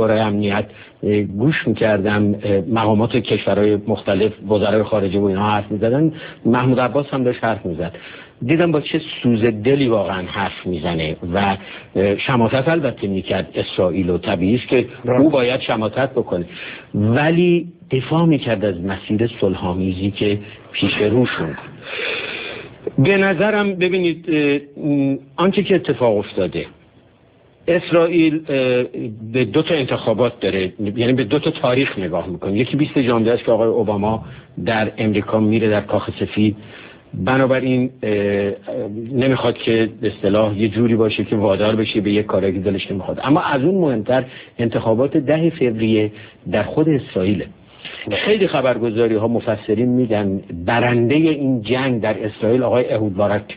شورای امنیت گوش می‌کردم مقامات کشورهای مختلف وزرای خارجه و اینا حرف می‌زدن، محمود عباس هم داشت حرف می‌زد، دیدم با چه سوز دلی واقعا حرف میزنه و شماتت البته میکرد اسرائیل و طبیعی است که او باید شماتت بکنه، ولی دفاع میکرد از مسیر صلح‌آمیزی که پیش روشون. به نظرم ببینید آنچه که اتفاق افتاده، اسرائیل به دو تا انتخابات داره، یعنی به دو تا تاریخ نگاه میکنه. یکی 20 ژانویه است که آقای اوباما در امریکا میره در کاخ سفید، بنابراین نمیخواد که به اصطلاح یه جوری باشه که وادار بشه به یک کاری که دلش نمیخواد. اما از اون مهمتر انتخابات 10 فوریه در خود اسرائیل. خیلی خبرگزاری ها مفسرین میگن برنده این جنگ در اسرائیل آقای اهود بارک،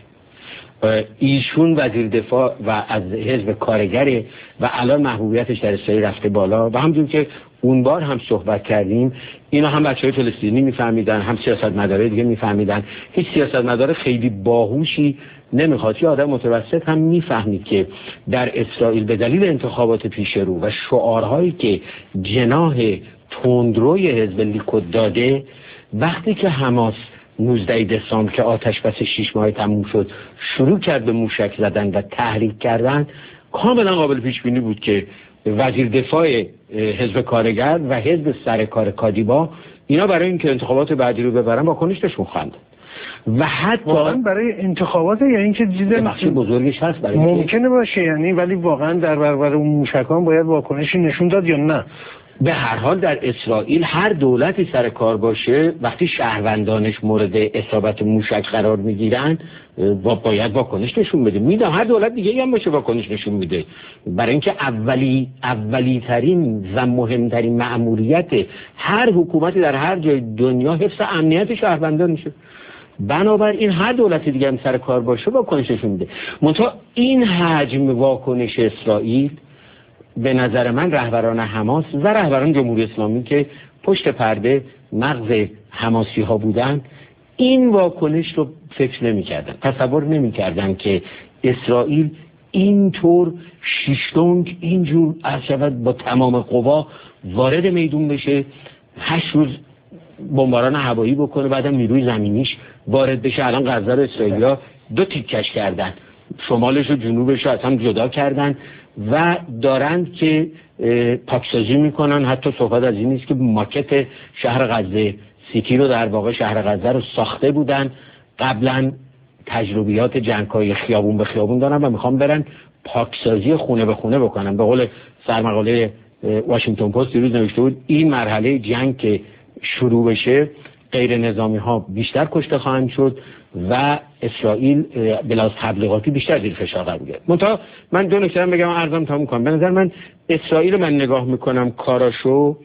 ایشون وزیر دفاع و از حزب کارگره و الان محبوبیتش در اسرائیل رفته بالا و همونجور که اون بار هم صحبت کردیم اینا هم بچهای فلسطینی میفهمیدن، هم سیاستمدارای دیگه میفهمیدن. هیچ سیاستمدار خیلی باهوشی نمیخواد، یه آدم متوسط هم میفهمید که در اسرائیل به دلیل انتخابات پیش رو و شعارهایی که جناح تندروی حزب لیکود داده، وقتی که حماس 19 دسامبر که آتش بس 6 ماه تموم شد شروع کرد به موشک زدن و تحریک کردن، کاملا قابل پیش بینی بود که وزیر دفاع حزب کارگر و حزب سرکار کادیبا اینا برای اینکه انتخابات بعدی رو ببرن واکنش نشون خواهند و حتی واقعا برای انتخابات یا اینکه چیز بزرگش هست برای ممکنه باشه، یعنی ولی واقعا در برابر اون موشکان باید واکنشی نشون داد یا نه؟ به هر حال در اسرائیل هر دولتی سر کار باشه وقتی شهروندانش مورد اصابت موشک قرار میگیرن باید واکنش نشون بده. میدونم هر دولت دیگه هم باشه واکنش نشون میده، برای اینکه اولی ترین و مهمترین مأموریت هر حکومتی در هر جای دنیا حفظ امنیت شهروندانشه. بنابراین هر دولتی دیگه هم سر کار باشه واکنش نشون میده. منتها این حجم واکنش اسرائیل به نظر من رهبران حماس و رهبران جمهوری اسلامی که پشت پرده مغز حماسی ها بودن این واکنش رو فکر نمی کردن، تصور نمی کردن که اسرائیل اینطور شیشتونگ اینجور شود با تمام قوا وارد میدون بشه، 8 روز بمباران هوایی بکنه، بعدم نیروی زمینیش وارد بشه. الان غزه رو اسرائیلیا 2 تیکش کردن، شمالش و جنوبش رو از هم جدا کردن و دارند که پاکسازی میکنن. حتی صحبت از این نیست که ماکت شهر غزه سیتی رو در واقع شهر غزه رو ساخته بودن، قبلا تجربیات جنگ‌های خیابون به خیابون دارن و میخوام برن پاکسازی خونه به خونه بکنن. به قول سرمقاله واشنگتن پست دیروز نوشته بود این مرحله جنگ که شروع بشه غیر نظامی ها بیشتر کشته خواهند شد و اسرائیل بلاز تبلیغاتی بیشتر زیر فشار قرار گرفت. منتها من دو نکته بگم عرضم تموم کنم. به نظر من اسرائیل من نگاه میکنم کاراشو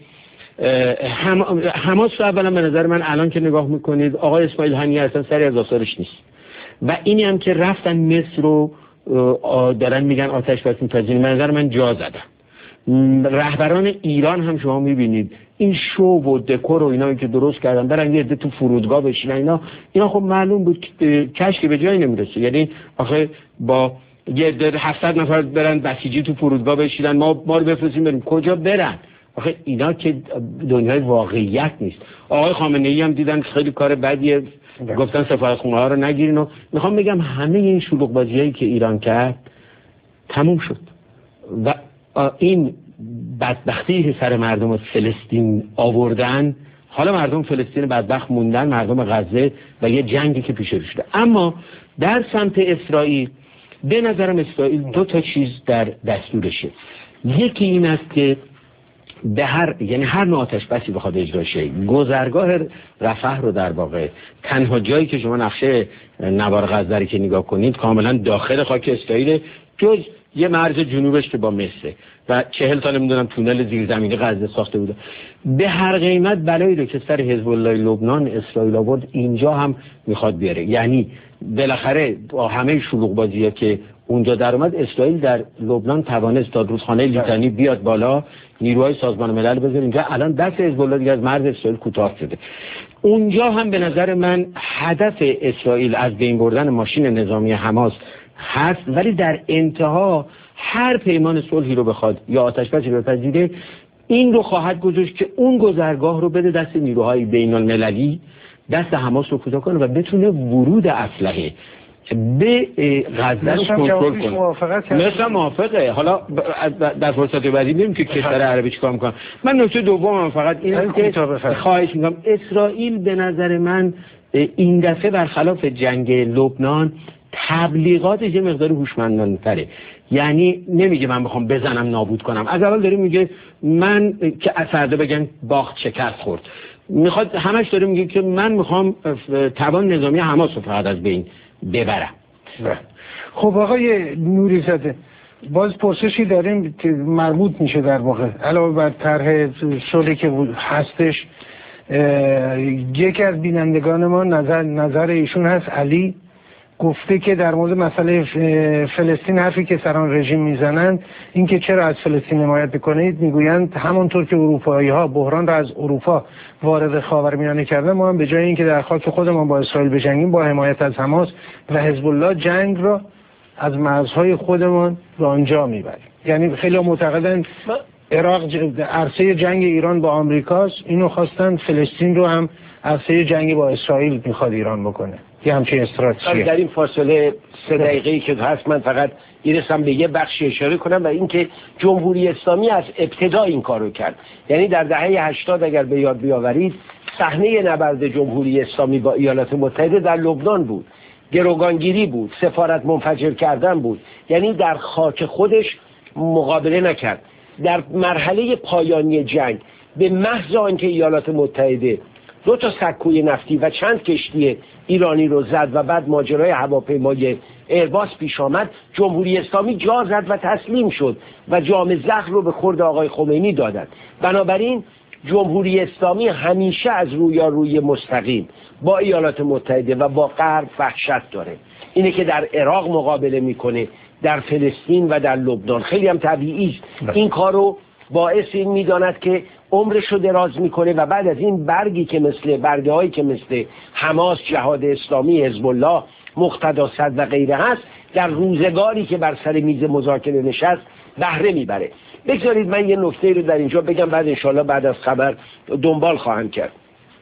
حماس رو اولا به نظر من الان که نگاه میکنید آقای اسماعیل هنیه اصلا سری از آثارش نیست و اینی هم که رفتن مصر رو دارن میگن آتش بس می‌پذیریم، به نظر من جا زدن. رهبران ایران هم شما میبینید این شو و دکور و اینا که درست کردن برن یه عده تو فرودگاه بشینن، اینا خب معلوم بود کشکی به جایی نمیرسه. یعنی آخه با یه عده 700 نفر برن بسیجی تو فرودگاه بشینن ما رو بفرستیم بریم کجا برن؟ آخه اینا که دنیای واقعیت نیست. آقای خامنه‌ای هم دیدن خیلی کار بدیه، گفتن سفارتخونه ها رو نگیرین و میخوام بگم همه این شلوغ بازیایی که ایران کرد تموم شد و این بدبختی که سر مردم فلسطین آوردن، حالا مردم فلسطین بدبخت موندن، مردم غزه و یه جنگی که پیش رو شده. اما در سمت اسرائیل به نظرم اسرائیل 2 تا چیز در دستورشه. یکی این است که به هر نوع آتش بسی بخواد اجرا شه، گذرگاه رفح رو در واقع تنها جایی که شما نقشه نوار غزه رو که نگاه کنید کاملا داخل خاک اسرائیل جز یه مرز جنوبش که با مصر و 40 تا نمیدونم تونل زیرزمینی غزه ساخته بوده. به هر قیمت بلایی رو که سر حزب الله لبنان اسرائیل آورد اینجا هم میخواد بیاره. یعنی بالاخره با همه شلوغ بازیه که اونجا در اومد اسرائیل در لبنان توانست تا رودخانه لیتانی بیاد بالا، نیروهای سازمان ملل بذاره اینجا. الان دست حزب الله دیگه از مرز اسرائیل کوتاه شده. اونجا هم به نظر من هدف اسرائیل از بین بردن ماشین نظامی حماس هست، ولی در انتها هر پیمان صلحی رو بخواد یا آتش‌بسی رو بپذیره، این رو خواهد گذاشت که اون گذرگاه رو بده دست نیروهای بین‌المللی، دست حماس رو کوتاه کنه و بتونه ورود اسلحه به غزه رو کنترل کنه. مثلا موافقه. حالا در فرصت بعدی می‌بینیم که کشور عربی چیکار می‌کنه. من نکته دومم فقط اینه که خواهش می‌کنم، اسرائیل به نظر من این دفعه برخلاف جنگ لبنان تبلیغاتش یه مقدار هوشمندانه‌تره. یعنی نمیگه من میخوام بزنم نابود کنم، از اول داره میگه من که فردا بگن باخت شکست خورد، میخواد همش داره میگه که من میخوام توان نظامی حماس رو فقط از بین ببرم. خب آقای نوری زاده، باز پرسشی داریم که مربوط میشه در واقع علاوه بر طرح صلحی که هستش. یکی از بینندگان ما نظر ایشون هست، علی، گفته که در مورد مسئله فلسطین حرفی که سران رژیم میزنند این که چرا از فلسطین حمایت بکنید، میگویند همونطور که اروپایی ها بحران را از اروپا وارد خاورمیانه کردن، ما هم به جای اینکه در خاک خودمان با اسرائیل بجنگیم، با حمایت از حماس و حزب الله جنگ را از مرزهای خودمان به آنجا میبریم. یعنی خیلی معتقدن عراق عرصه جنگ ایران با آمریکاست، اینو خواستن فلسطین رو هم عرصه جنگ با اسرائیل میخواد ایران بکنه. یه همچین استراتژی. در این فاصله 3 دقیقه‌ای که هست من فقط میرسم به یه بخش اشاره کنم و اینکه جمهوری اسلامی از ابتدا این کارو کرد. یعنی در دهه 80 اگر به یاد بیاورید، صحنه نبرد جمهوری اسلامی با ایالات متحده در لبنان بود، گروگانگیری بود، سفارت منفجر کردن بود. یعنی در خاک خودش مقابله نکرد. در مرحله پایانی جنگ به محض آنکه ایالات متحده 2 سکوی نفتی و چند کشتی ایرانی رو زد و بعد ماجرای هواپیمای ایرباس پیش آمد، جمهوری اسلامی جا زد و تسلیم شد و جام زهر رو به خورد آقای خمینی دادند. بنابراین جمهوری اسلامی همیشه از رویارویی مستقیم با ایالات متحده و با غرب وحشت داره. اینه که در عراق مقابله میکنه، در فلسطین و در لبنان. خیلی هم طبیعی است این کارو باعث این میداند که عمرش رو دراز میکنه و بعد از این برگه هایی که مثل حماس، جهاد اسلامی، حزب الله، مقتدا صدر و غیره هست، در روزگاری که بر سر میز مذاکره نشست بهره میبره. بگذارید من یه نکته رو در اینجا بگم، بعد انشالله بعد از خبر دنبال خواهم کرد.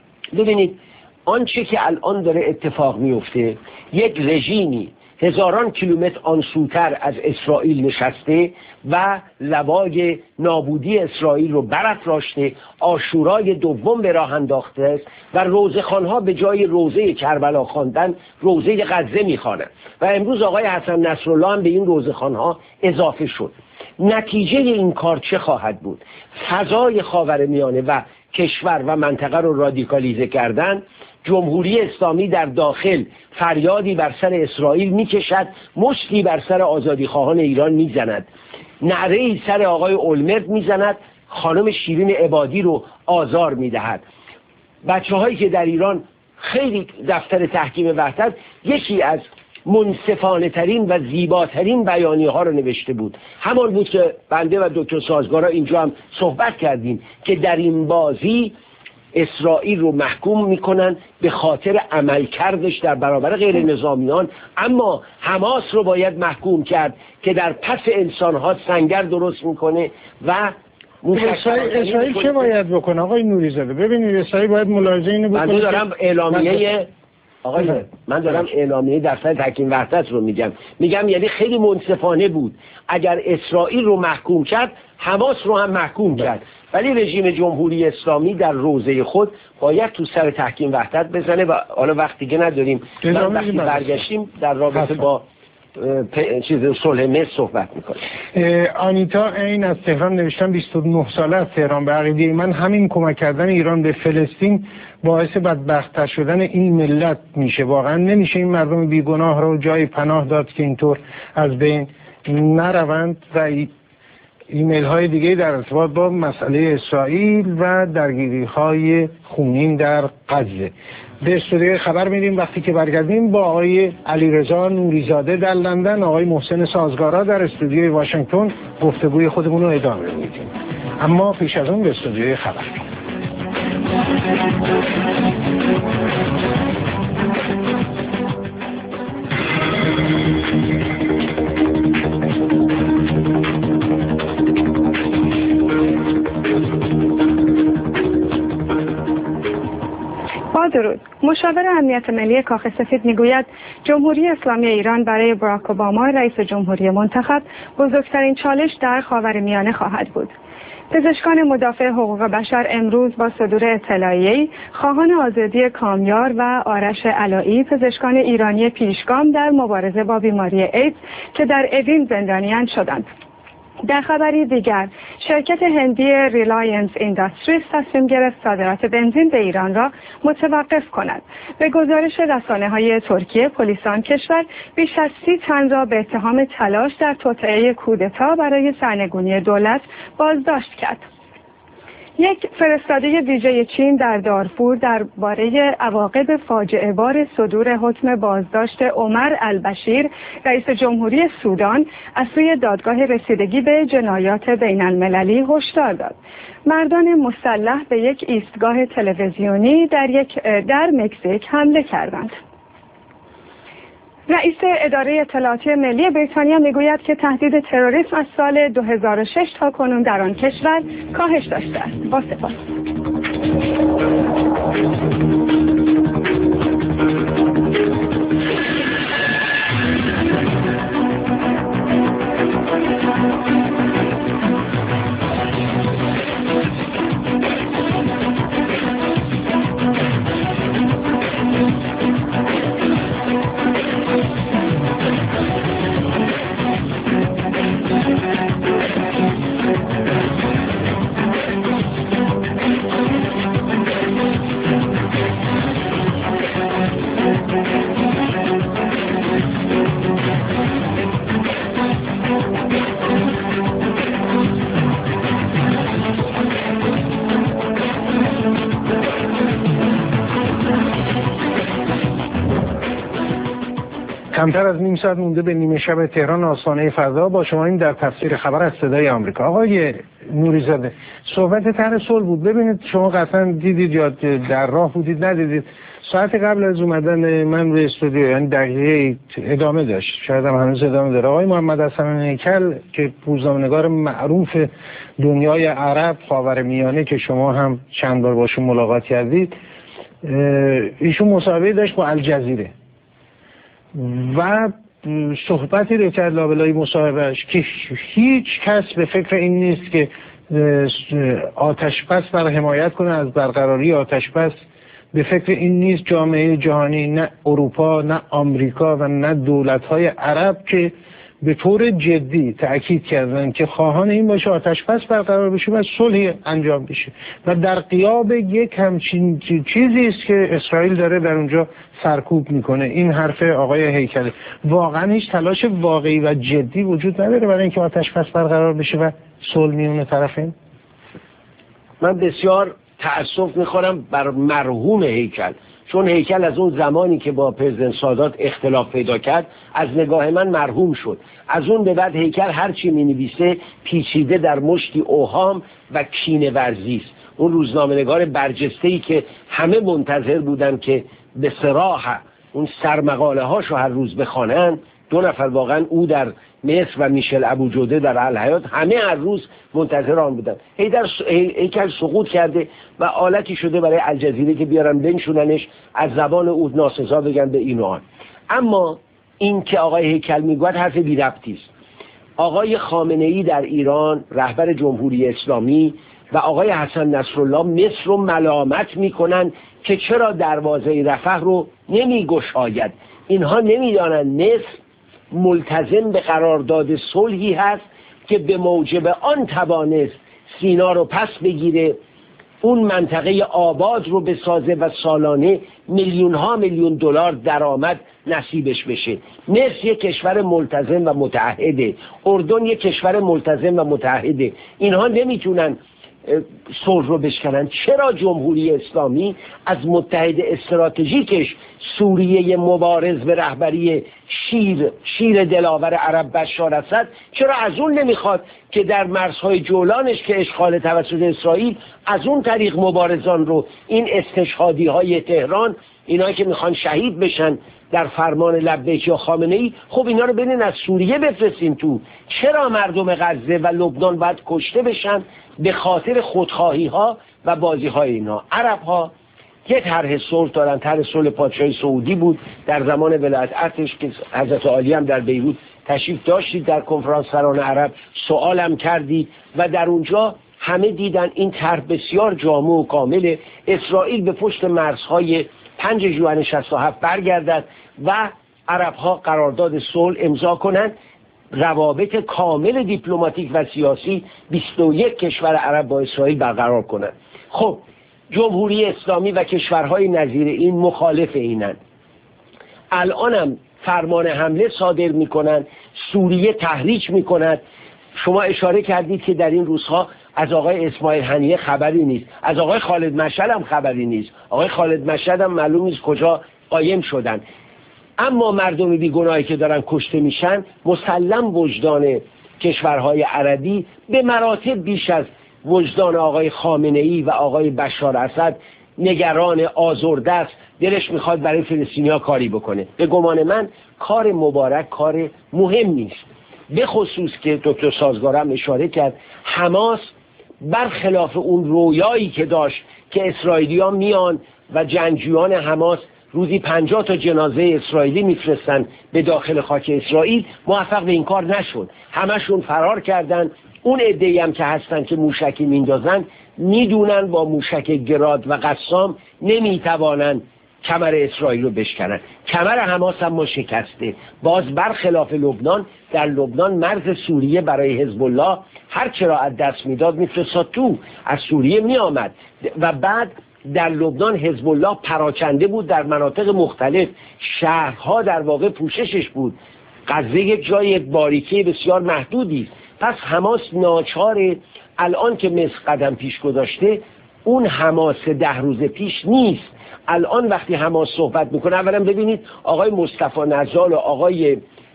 ببینید آنچه که الان داره اتفاق میفته، یک رژیمی هزاران کیلومتر آنسوتر از اسرائیل نشسته و لوای نابودی اسرائیل رو برافراشته، آشورای دوم به راه انداخته است و روزه‌خوان‌ها به جای روزه کربلا خواندن روزه غزه می‌خوانند و امروز آقای حسن نصرالله هم به این روزه‌خوان‌ها اضافه شد. نتیجه این کار چه خواهد بود؟ فضای خاورمیانه و کشور و منطقه رو رادیکالیزه کردن. جمهوری اسلامی در داخل فریادی بر سر اسرائیل میکشد، مشتی بر سر آزادیخواهان ایران میزند، نعره‌ای سر آقای اولمرت میزند، خانم شیرین عبادی رو آزار میدهد. بچه‌هایی که در ایران خیلی دفتر تحکیم وحدت یکی از منصفانه ترین و زیباترین بیانیه ها رو نوشته بود، همان بود که بنده و دکتر سازگارا اینجا هم صحبت کردیم که در این بازی اسرائیل رو محکوم میکنن به خاطر عملکردش در برابر غیر نظامیان، اما حماس رو باید محکوم کرد که در پس انسانها سنگر درست میکنه و اسرائیل چه باید بکنه آقای نوری زاده؟ ببینید اسرائیل باید ملاحظه اینو بکنه. من دارم اعلامیه من دارم اعلامیه دفتر تحکیم وحدت رو میگم یعنی خیلی منصفانه بود. اگر اسرائیل رو محکوم کرد، حماس رو هم محکوم کرد، ولی رژیم جمهوری اسلامی در روزه خود باید تو سر تحکیم وحدت بزنه و حالا وقتی که نداریم من وقتی برگشتیم در رابطه با صلح مصر صحبت میکنیم. آنیتا این از تهران نوشتن 29 ساله از تهران، به عقیده من همین کمک کردن ایران به فلسطین باعث بدبخت‌تر شدن این ملت میشه. واقعا نمیشه این مردم بیگناه رو جای پناه داد که اینطور از بین نروند. و ایمیل های دیگه در ارتباط با مسئله اسرائیل و درگیری های خونین در غزه. به استودیوی خبر میریم. وقتی که برگردیم با آقای علیرضا نوریزاده در لندن، آقای محسن سازگارا در استودیوی واشنگتن گفتگوی خودمون رو ادامه میدیم. اما پیش از اون به استودیوی خبر. با درود. مشاور امنیت ملی کاخ سفید میگوید جمهوری اسلامی ایران برای باراک اوباما رئیس جمهوری منتخب بزرگترین چالش در خاورمیانه خواهد بود. پزشکان مدافع حقوق بشر امروز با صدور اطلاعیه‌ای خواهان آزادی کامیار و آرش علایی، پزشکان ایرانی پیشگام در مبارزه با بیماری ایدز که در اوین زندانیان شدند. در خبری دیگر، شرکت هندی ریلاینس اینداستریز تصمیم گرفت صادرات بنزین به ایران را متوقف کند. به گزارش رسانه‌های ترکیه، پلیس آن کشور بیش از 30 تن را به اتهام تلاش در توطئه کودتا برای سرنگونی دولت بازداشت کرد. یک فرستاده ویژه چین در دارفور درباره عواقب فاجعه بار صدور حکم بازداشت عمر البشیر رئیس جمهوری سودان از سوی دادگاه رسیدگی به جنایات بین المللی هشدار داد. مردان مسلح به یک ایستگاه تلویزیونی در مکزیک حمله کردند. رئیس اداره اطلاعاتی ملی بریتانیا میگوید که تهدید تروریسم از سال 2006 تا کنون در آن کشور کاهش داشته است. با سپاس. کمتر از نیم ساعت مونده به نیمه شب تهران آستانه فضا. با شما این در تفسیر خبر از صدای آمریکا. آقای نوری‌زاده، صحبت طرح صلح بود. ببینید شما قطعا دیدید یا در راه بودید ندیدید، ساعت قبل از اومدن من به استودیو یعنی دقیقه ادامه داشت، شاید هم هنوز ادامه داره، آقای محمد حسن هیکل که روزنامه‌نگار معروف دنیای عرب خاورمیانه که شما هم چند بار باشون ملاقات کردید، ایشون مصاحبه داشت با الجزیره و صحبتی رو کرد لابلای مصاحبهش که هیچ کس به فکر این نیست که آتش‌بس برای حمایت کنه از برقراری آتش‌بس، به فکر این نیست جامعه جهانی، نه اروپا نه آمریکا و نه دولت‌های عرب که به طور جدی تأکید کردن که خواهان این باشه آتش‌بس برقرار بشه و صلح انجام بشه و در غیاب یک همچین چیزی است که اسرائیل داره در اونجا سرکوب میکنه. این حرف آقای هیکل واقعا هیچ تلاش واقعی و جدی وجود نداره برای اینکه آتش‌بس برقرار بشه و صلح میون طرفین. من بسیار تأسف میخورم بر مرحوم هیکل، چون هیکل از اون زمانی که با پرزیدنت سادات اختلاف پیدا کرد از نگاه من مرحوم شد. از اون به بعد هیکل هرچی مینویسه پیچیده در مشتی اوهام و کینه ورزی است. اون روزنامه‌نگار برجسته‌ای که همه منتظر بودن که به صراحت اون سرمقاله هاشو هر روز بخوانن، دو نفر واقعا، او در مصر و میشل ابوجوده در الحیات، همه هر روز منتظر آن بودن. هیکل سقوط کرده و آلتی شده برای الجزیره که بیارن بنشوننش، از زبان او ناسزا بگن به این و آن. اما این که آقای هیکل میگوید حرف بی ربطی است. آقای خامنه‌ای در ایران رهبر جمهوری اسلامی و آقای حسن نصرالله مصر رو ملامت میکنن که چرا دروازه رفح رو نمیگشاید. اینها نمیدانن مصر ملتزم به قرارداد صلحی هست که به موجب آن توانست سینا رو پس بگیره، اون منطقه آباد رو بسازه و سالانه میلیون ها میلیون دلار درآمد نصیبش بشه. مصر یک کشور ملتزم و متعهده، اردن یک کشور ملتزم و متعهده. اینها نمیتونن صلح رو بشکنن. چرا جمهوری اسلامی از متحد استراتژیکش سوریه مبارز به رهبری شیر دلاور عرب بشار اسد، چرا از اون نمیخواد که در مرزهای جولانش که اشغال توسط اسرائیل از اون طریق مبارزان رو، این استشهادی های تهران، اینا که میخوان شهید بشن در فرمان لبیک یا خامنه‌ای، خب اینا رو برین از سوریه بفرستین تو. چرا مردم غزه و لبنان باید کشته بشن به خاطر خودخواهی ها و بازی های اینا؟ عرب ها یه طرح صلح دارن. طرح صلح پادشاهی سعودی بود در زمان ولایت ارتش که حضرت عالی هم در بیروت تشریف داشتید، در کنفرانس سران عرب سوالم کردید و در اونجا همه دیدن این طرح بسیار جامع و کامل. اسرائیل به پشت مرزهای 5 ژوئن 67 برگردد و عرب‌ها قرارداد صلح امضا کنند، روابط کامل دیپلماتیک و سیاسی 21 کشور عرب با اسرائیل برقرار کنند. خب جمهوری اسلامی و کشورهای نظیر این مخالف اینن. الانم فرمان حمله صادر میکنن، سوریه تحریک میکند. شما اشاره کردید که در این روزها از آقای اسماعیل هنیه خبری نیست، از آقای خالد مشهد هم خبری نیست. آقای خالد مشهد هم معلوم نیست کجا قایم شدن. اما مردم بیگناهی که دارن کشته میشن، مسلم وجدان کشورهای عربی به مراتب بیش از وجدان آقای خامنه‌ای و آقای بشار اسد نگران، آزرده است، دلش میخواد برای فلسطینی‌ها کاری بکنه. به گمان من کار مبارک کار مهم نیست، به خصوص که دکتر سازگارم اشاره کرد حماس برخلاف اون رویایی که داشت که اسرائیلی‌ها میان و جنگجویان حماس روزی 50 تا جنازه اسرائیلی میفرستن به داخل خاک اسرائیل، موفق به این کار نشد. همشون فرار کردن. اون عده‌ای هم که هستن که موشکی میندازن میدونن با موشک گراد و قسام نمیتوانن کمر اسرائیل رو بشکنن. کمر حماس هم ما شکسته. باز برخلاف لبنان، در لبنان مرز سوریه برای حزب الله هر چرا از دست میداد میفرستاد تو، از سوریه میآمد و بعد در لبنان حزب الله پراکنده بود در مناطق مختلف، شهرها در واقع پوششش بود. غزه یک جای باریکی بسیار محدودی است. پس حماس ناچاره الان که مصر قدم پیش گذاشته، اون حماس 10 روز پیش نیست. الان وقتی حماس صحبت میکنه، اولا ببینید آقای مصطفی نزال و آقای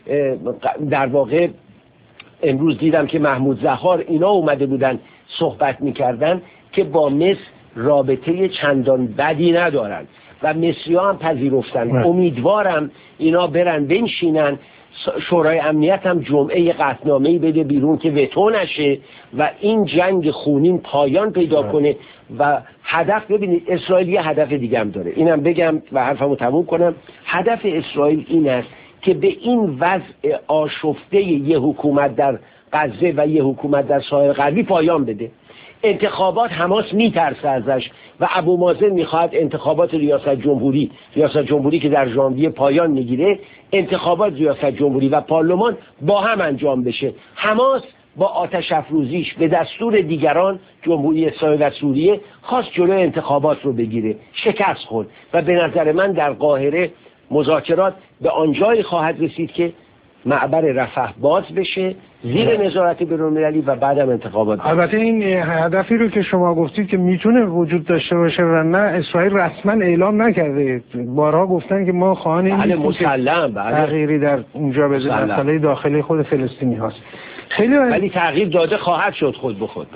در واقع امروز دیدم که محمود زهار اینا اومده بودن صحبت میکردن که با مصر رابطه چندان بدی ندارن و مصری‌ها هم پذیرفتن. امیدوارم اینا برن بنشینن، شورای امنیت هم جمعه قطعنامه‌ای بده بیرون که وتو نشه و این جنگ خونین پایان پیدا کنه. و هدف، ببینید اسرائیل یه هدف دیگه هم داره، اینم بگم و حرفمو تموم کنم. هدف اسرائیل این است که به این وضع آشفته یه حکومت در غزه و یه حکومت در ساحل غربی پایان بده. انتخابات حماس میترسه ازش و ابو مازن میخواد انتخابات ریاست جمهوری که در ژانویه پایان میگیره، انتخابات ریاست جمهوری و پارلمان با هم انجام بشه. حماس با آتش افروزیش به دستور دیگران، جمهوری اسلامی و سوریه، خواست جلوی انتخابات رو بگیره، شکست خورد و به نظر من در قاهره مذاکرات به آنجایی خواهد رسید که معبر رفح باز بشه زیر نظارت بین‌المللی و بعدم انتخابات. البته این هدفی رو که شما گفتید که میتونه وجود داشته باشه و نه، اسرائیل رسما اعلام نکرده. بارها گفتن که ما خواهان این مسلم تغییری در اونجا بده، مسئله داخلی خود فلسطینی هاست. خیلی ولی تغییر داده خواهد شد خود به خود.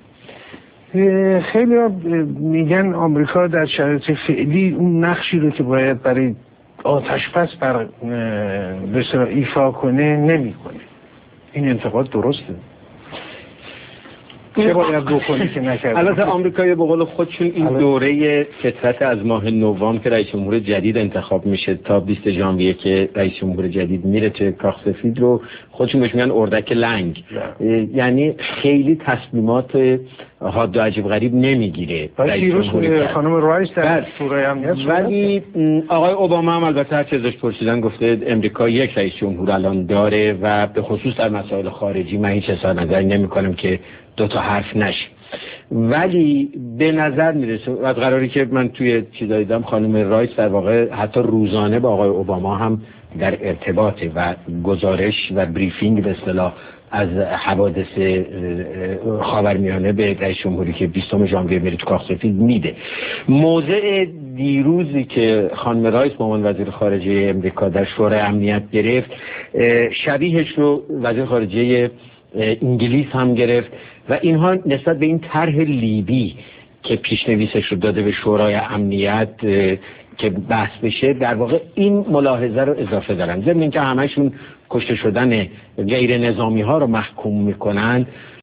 خیلی میگن آمریکا در شرایط فعلی اون نقشی رو که باید برای آتش‌بس بر ایفا کنه نمی‌کنه. این انتقاد درسته؟ چه باید بکنی که نکرده؟ البته آمریکایی به قول خودشون این دوره فترت از ماه نوامبر که رئیس جمهور جدید انتخاب میشه تا 20 ژانویه که رئیس جمهور جدید میره توی کاخ سفید رو خودشون بهش میگن اردک لنگ. یعنی خیلی تصمیمات حاد و عجیب غریب نمیگیره رئیس جمهور. خانم رایس در شورای امنیت، ولی آقای اوباما هم البته هر چه ازش پرسیدن گفته امریکا یک رئیس جمهور الان داره و به خصوص در مسائل خارجی من هیچ اظهار نظری نمی‌کنم که دو تا حرف نشه. ولی به نظر میرسه از قراری که من توی چیزایی دیدم خانم رایس در واقع حتی روزانه با آقای اوباما هم در ارتباطه و گزارش و بریفینگ به اصطلاح از حوادث خاورمیانه به رئیس جمهوری که 20 ژانویه میره تو کاخ سفید میده. موضع دیروزی که خانم رایس به عنوان وزیر خارجه امریکا در شورای امنیت گرفت، شبیهش رو وزیر خارجه انگلیس هم گرفت و اینها نسبت به این طرح لیبی که پیشنویسش رو داده به شورای امنیت که بحث بشه، در واقع این ملاحظه رو اضافه دارن. ضمن اینکه همشون کشته شدن غیر نظامی ها رو محکوم میکنن،